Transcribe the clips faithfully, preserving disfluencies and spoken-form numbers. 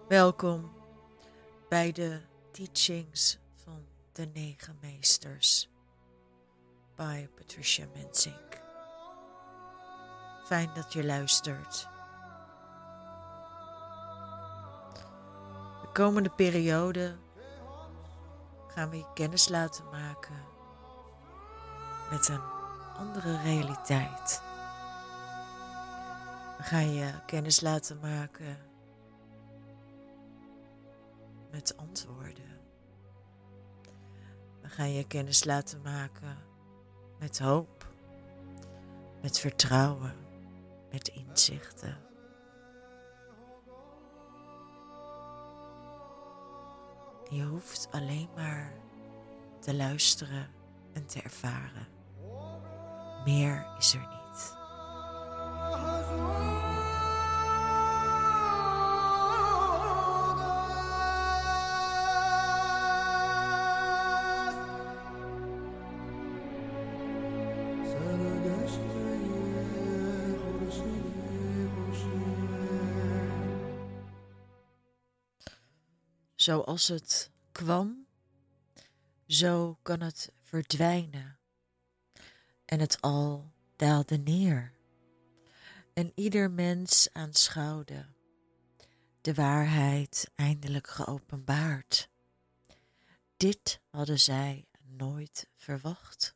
Welkom bij de teachings van de negen meesters bij Patricia Mensink. Fijn dat je luistert. De komende periode gaan we je kennis laten maken met een andere realiteit. We gaan je kennis laten maken met antwoorden. We gaan je kennis laten maken met hoop, met vertrouwen, met inzichten. Je hoeft alleen maar te luisteren en te ervaren. Meer is er niet. Zoals het kwam, zo kan het verdwijnen. En het al daalde neer. En ieder mens aanschouwde de waarheid eindelijk geopenbaard. Dit hadden zij nooit verwacht.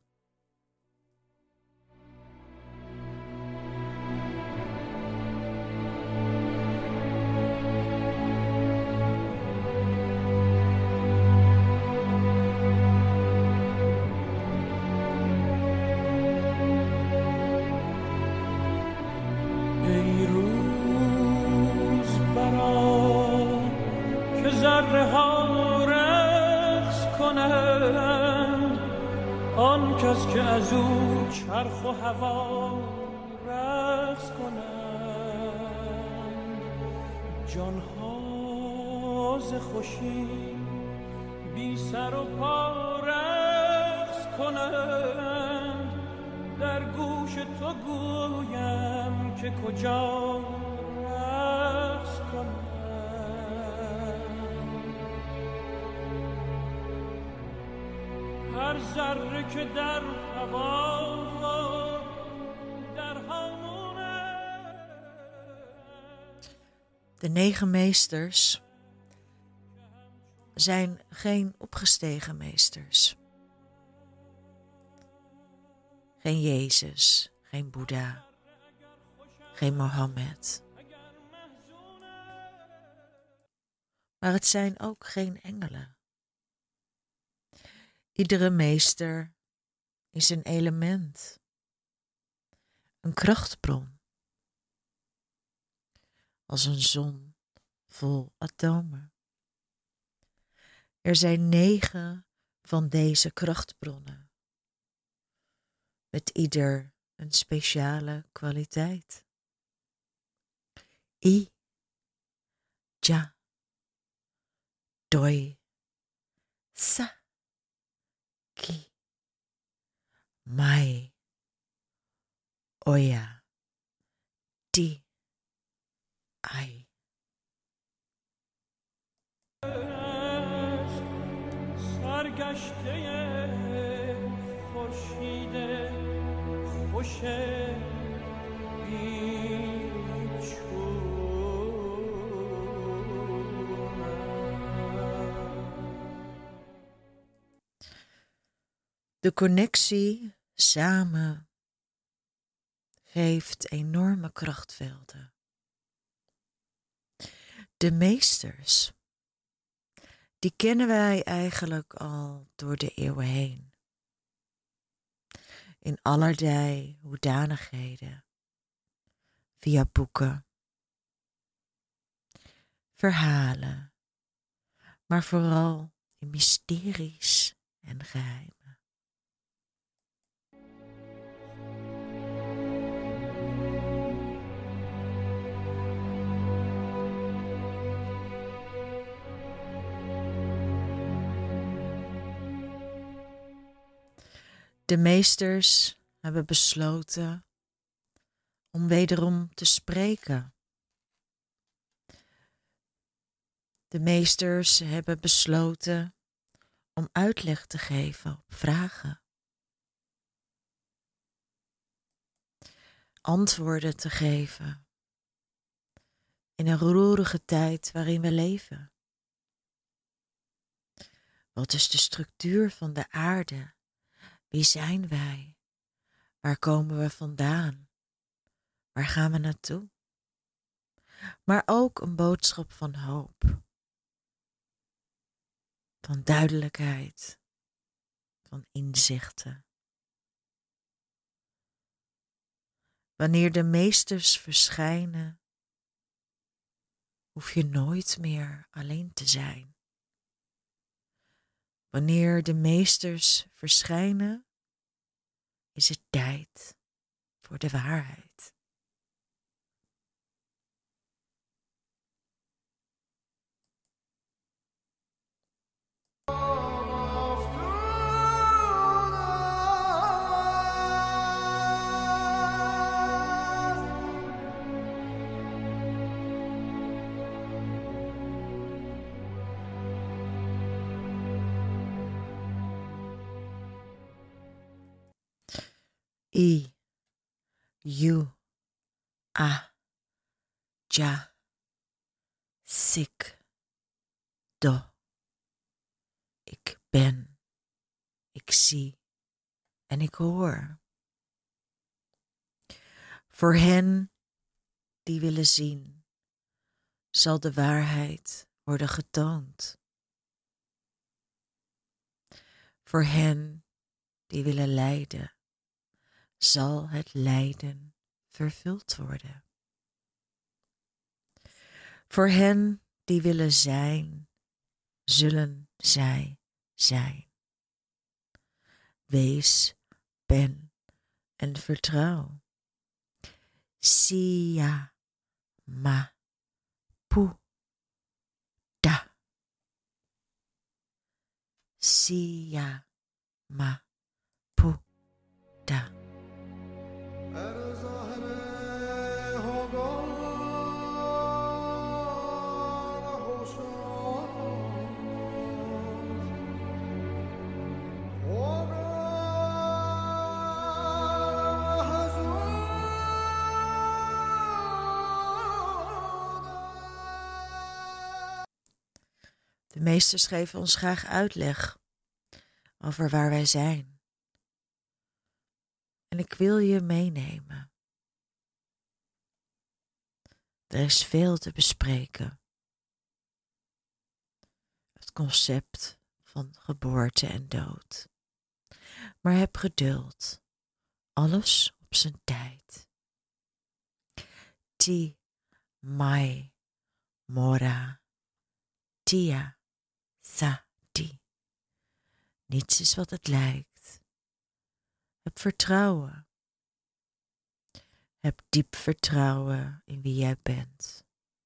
آن کس که از او چرخ و هوا رقص کنند جانها ز خوشی بی سر و پا رقص کنند در گوش تو گویم که کجا رقص کنند هر ذره که در هوا در هامونه. De negen meesters zijn geen opgestegen meesters. Geen Jezus, geen Boeddha, geen Mohammed. Maar het zijn ook geen engelen. Iedere meester is een element, een krachtbron, als een zon vol atomen. Er zijn negen van deze krachtbronnen, met ieder een speciale kwaliteit. I, Ja, Doi, Sa. Ki, Mai, Oya, Di, Ai. سرگشته خورشید خوش De connectie samen geeft enorme krachtvelden. De meesters, die kennen wij eigenlijk al door de eeuwen heen. In allerlei hoedanigheden, via boeken, verhalen, maar vooral in mysteries en geheimen. De meesters hebben besloten om wederom te spreken De meesters hebben besloten om uitleg te geven op vragen. Antwoorden te geven in een roerige tijd waarin we leven. Wat is de structuur van de aarde? Wie zijn wij? Waar komen we vandaan? Waar gaan we naartoe? Maar ook een boodschap van hoop, van duidelijkheid, van inzichten. Wanneer de meesters verschijnen, hoef je nooit meer alleen te zijn. Wanneer de meesters verschijnen, is het tijd voor de waarheid. I, U, A, Ja, Sik, Do. Ik ben, ik zie en ik hoor. Voor hen die willen zien, zal de waarheid worden getoond. Voor hen die willen lijden, zal het lijden vervuld worden. Voor hen die willen zijn, zullen zij zijn. Wees, ben en vertrouw. Sia, ma, pu, da. Sia, ma, pu, da. De meesters geven ons graag uitleg over waar wij zijn. En ik wil je meenemen. Er is veel te bespreken. Het concept van geboorte en dood. Maar heb geduld. Alles op zijn tijd. Ti, mai, mora, tia. Sa-ti. Niets is wat het lijkt. Heb vertrouwen. Heb diep vertrouwen in wie jij bent.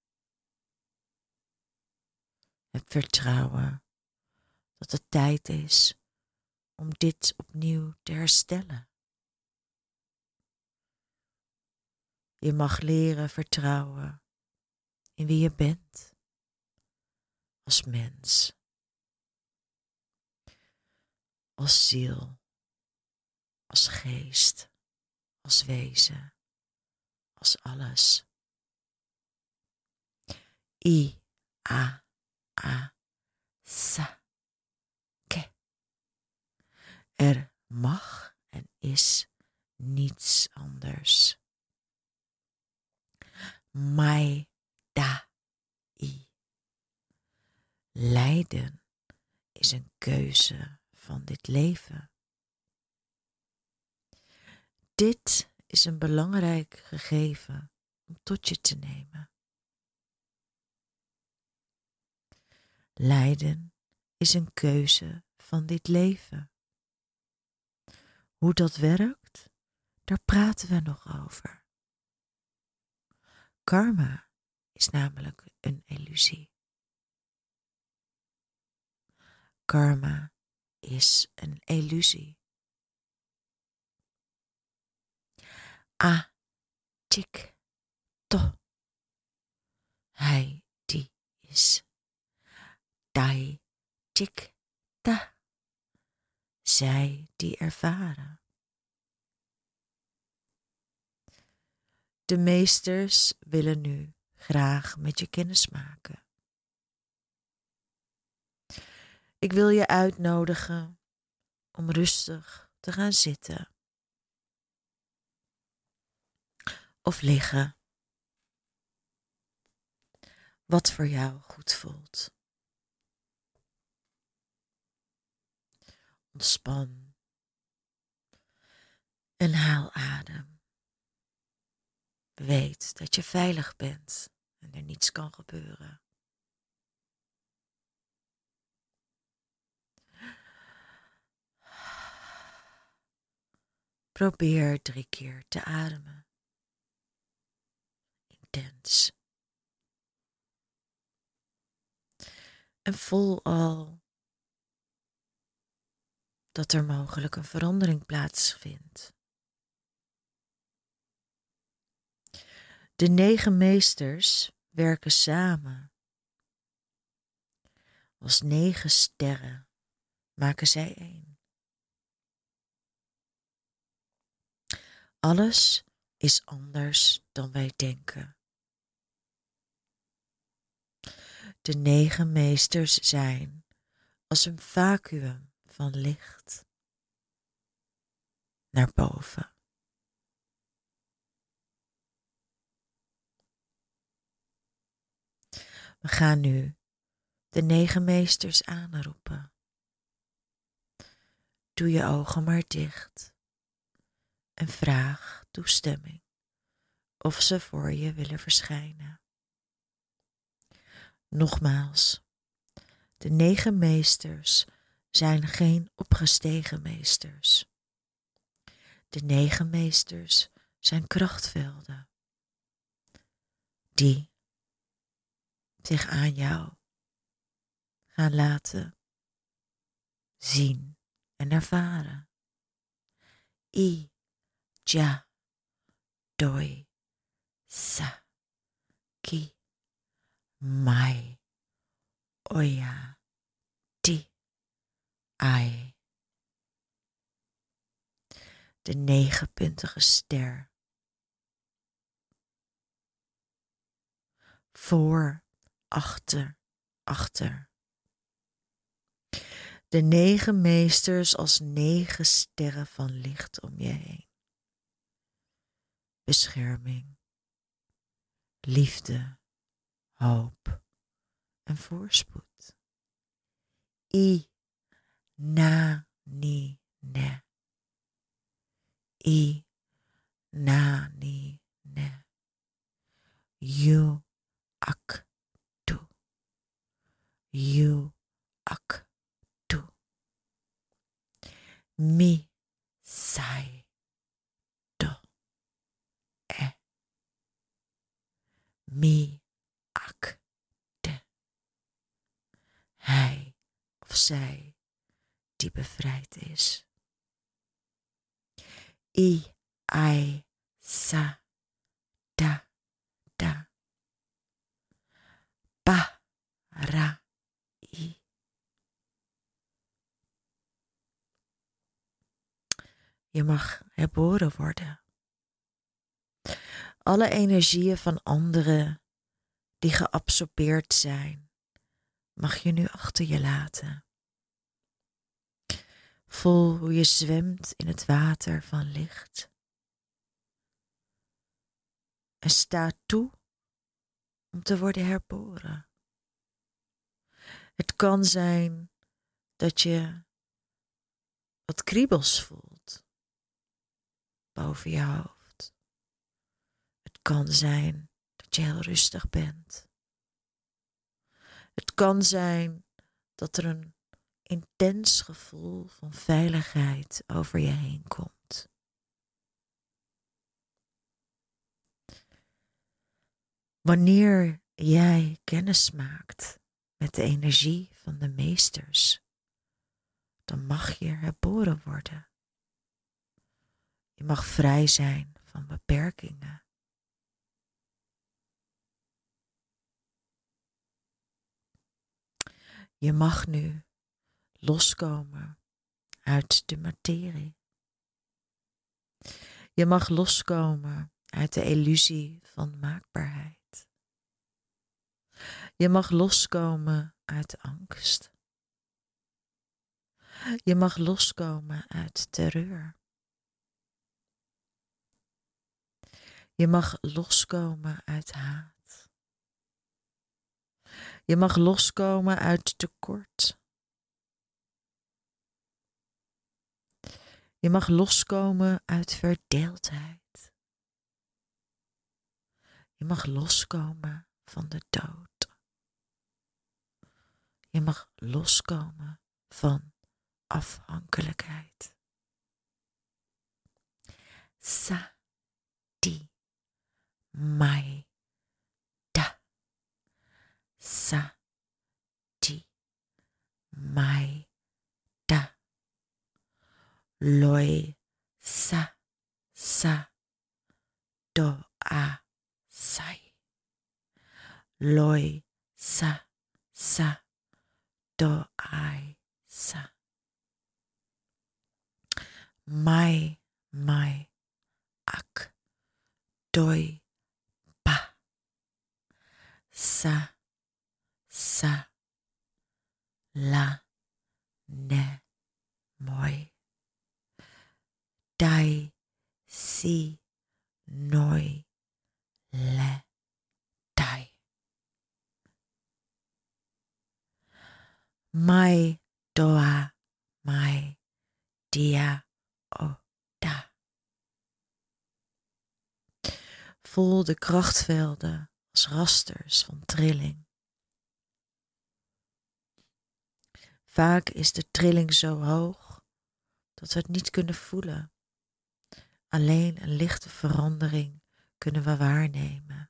Heb vertrouwen dat het tijd is om dit opnieuw te herstellen. Je mag leren vertrouwen in wie je bent als mens. Als ziel, als geest, als wezen, als alles. I, A, A, Sa, Ke. Er mag en is niets anders. Mai, Da, I. Lijden is een keuze van dit leven. Dit is een belangrijk gegeven om tot je te nemen. Lijden is een keuze van dit leven. Hoe dat werkt, daar praten we nog over. Karma is namelijk een illusie. Karma is een illusie. A, tik, to. Hij die is. Tai, tik, ta. Zij die ervaren. De meesters willen nu graag met je kennis maken. Ik wil je uitnodigen om rustig te gaan zitten of liggen. Wat voor jou goed voelt. Ontspan en haal adem. Weet dat je veilig bent en er niets kan gebeuren. Probeer drie keer te ademen. Intens. En voel al dat er mogelijk een verandering plaatsvindt. De negen meesters werken samen. Als negen sterren maken zij één. Alles is anders dan wij denken. De negen meesters zijn als een vacuüm van licht naar boven. We gaan nu de negen meesters aanroepen. Doe je ogen maar dicht en vraag toestemming of ze voor je willen verschijnen. Nogmaals, de negen meesters zijn geen opgestegen meesters. De negen meesters zijn krachtvelden die zich aan jou gaan laten zien en ervaren. I, ja, doi, sa, ki, mai, oya, ti, ai. De negenpuntige ster. Voor, achter, achter. De negen meesters als negen sterren van licht om je heen. Bescherming, liefde, hoop en voorspoed. I, na, ni, ne. I, na, ni, ne. You, ak, tu. You, ak, tu. Mi, sai, do, e. Mi, ak, de. Hij of zij die bevrijd is. I, ai, sa, da, da. Pa, ra, i. Je mag herboren worden. Alle energieën van anderen die geabsorbeerd zijn, mag je nu achter je laten. Voel hoe je zwemt in het water van licht. En sta toe om te worden herboren. Het kan zijn dat je wat kriebels voelt boven je hoofd. Het kan zijn dat je heel rustig bent. Het kan zijn dat er een intens gevoel van veiligheid over je heen komt. Wanneer jij kennis maakt met de energie van de meesters, dan mag je herboren worden. Je mag vrij zijn van beperkingen. Je mag nu loskomen uit de materie. Je mag loskomen uit de illusie van maakbaarheid. Je mag loskomen uit angst. Je mag loskomen uit terreur. Je mag loskomen uit haat. Je mag loskomen uit tekort. Je mag loskomen uit verdeeldheid. Je mag loskomen van de dood. Je mag loskomen van afhankelijkheid. Sa ti mai da. Sa ti mai da. Loi sa sa do a sai. Loi sa sa do ai sa. Mai mai ak doi pa. Sa sa la ne moi. Dai si noi le dai. Mai doa mai dia o da. Voel de krachtvelden als rasters van trilling. Vaak is de trilling zo hoog dat we het niet kunnen voelen. Alleen een lichte verandering kunnen we waarnemen.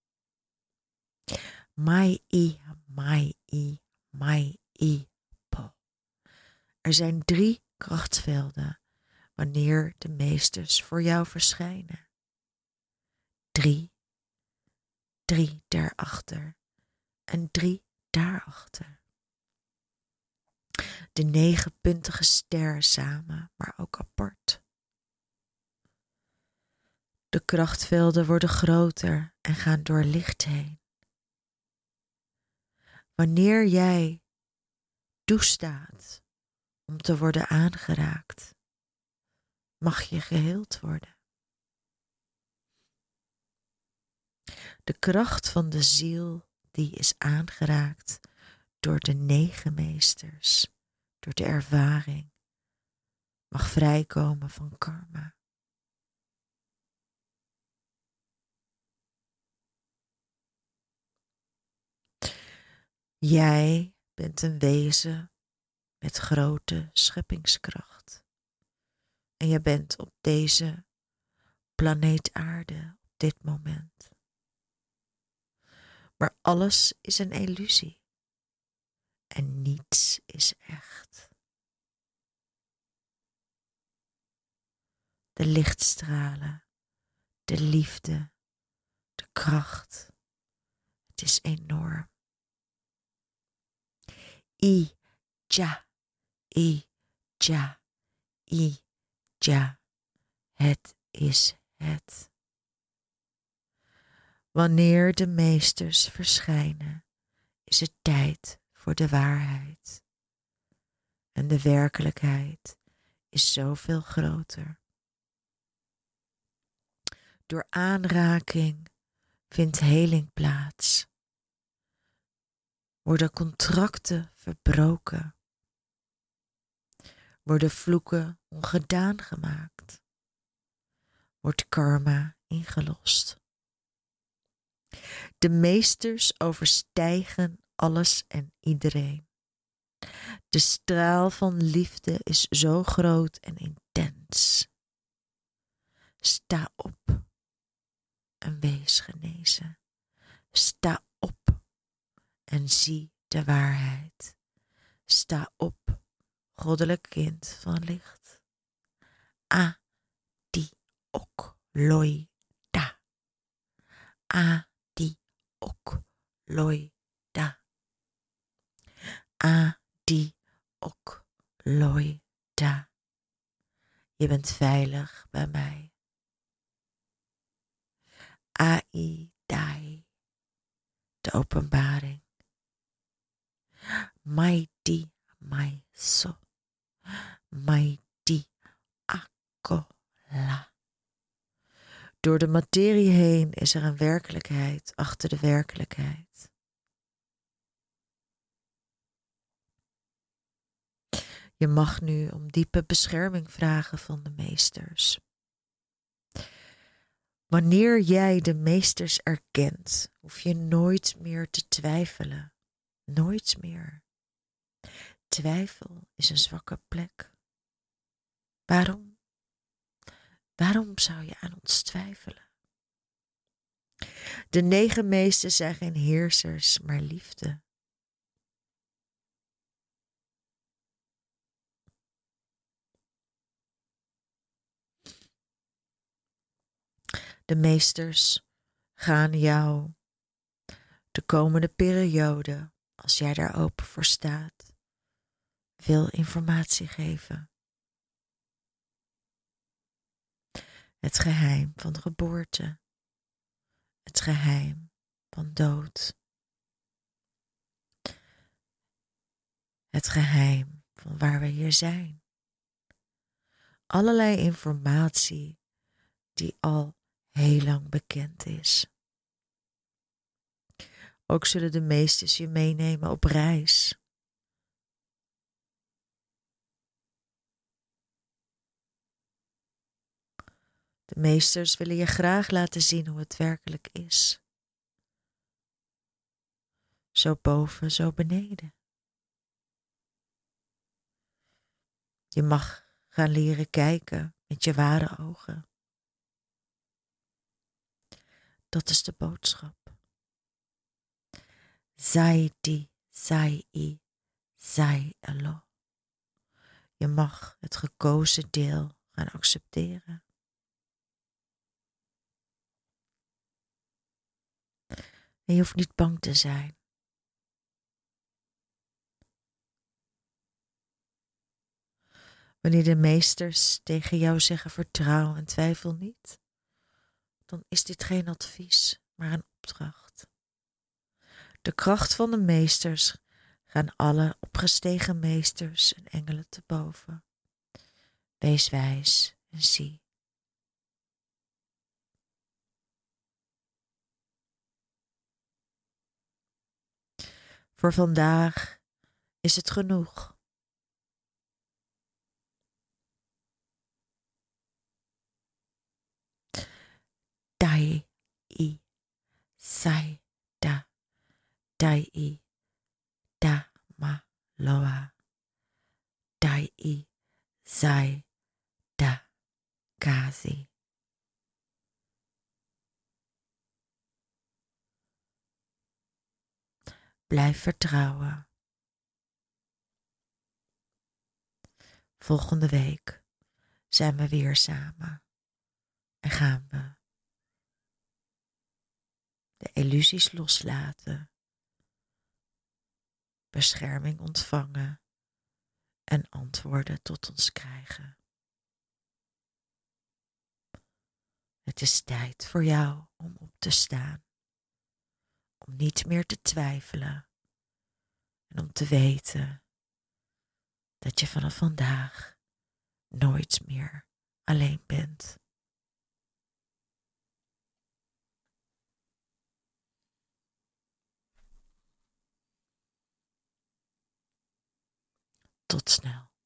Mai i, mai i, mai i po. Er zijn drie krachtvelden wanneer de meesters voor jou verschijnen. Drie, drie daarachter en drie daarachter. De negenpuntige ster samen, maar ook apart. De krachtvelden worden groter en gaan door licht heen. Wanneer jij toestaat om te worden aangeraakt, mag je geheeld worden. De kracht van de ziel die is aangeraakt door de negen meesters, door de ervaring, mag vrijkomen van karma. Jij bent een wezen met grote scheppingskracht. En je bent op deze planeet aarde op dit moment. Maar alles is een illusie. En niets is echt. De lichtstralen, de liefde, de kracht. Het is enorm. I, ja, I, ja, I, ja. Het is het. Wanneer de meesters verschijnen, is het tijd voor de waarheid. En de werkelijkheid is zoveel groter. Door aanraking vindt heling plaats. Worden contracten verbroken. Worden vloeken ongedaan gemaakt. Wordt karma ingelost. De meesters overstijgen alles en iedereen. De straal van liefde is zo groot en intens. Sta op en wees genezen. Sta op en zie de waarheid. Sta op, goddelijk kind van licht. A, die ok, loi, da. A, die ok, loi, da. Adi ok loi da. Je bent veilig bij mij. Ai dai. De openbaring. Mai di mai so. Mai di akola. Door de materie heen is er een werkelijkheid achter de werkelijkheid. Je mag nu om diepe bescherming vragen van de meesters. Wanneer jij de meesters erkent, hoef je nooit meer te twijfelen. Nooit meer. Twijfel is een zwakke plek. Waarom? Waarom zou je aan ons twijfelen? De negen meesters zijn geen heersers, maar liefde. De meesters gaan jou de komende periode, als jij daar open voor staat, veel informatie geven. Het geheim van de geboorte. Het geheim van dood. Het geheim van waar we hier zijn. Allerlei informatie die al heel lang bekend is. Ook zullen de meesters je meenemen op reis. De meesters willen je graag laten zien hoe het werkelijk is. Zo boven, zo beneden. Je mag gaan leren kijken met je ware ogen. Dat is de boodschap. Zai di, zai i, zai alo. Je mag het gekozen deel gaan accepteren. En je hoeft niet bang te zijn. Wanneer de meesters tegen jou zeggen vertrouw en twijfel niet, dan is dit geen advies, maar een opdracht. De kracht van de meesters gaan alle opgestegen meesters en engelen te boven. Wees wijs en zie. Voor vandaag is het genoeg. Dai i sai da. Dai i da ma loa. Dai i sai da kazi. Blijf vertrouwen. Volgende week zijn we weer samen en gaan we de illusies loslaten, bescherming ontvangen en antwoorden tot ons krijgen. Het is tijd voor jou om op te staan, om niet meer te twijfelen en om te weten dat je vanaf vandaag nooit meer alleen bent. Tot snel.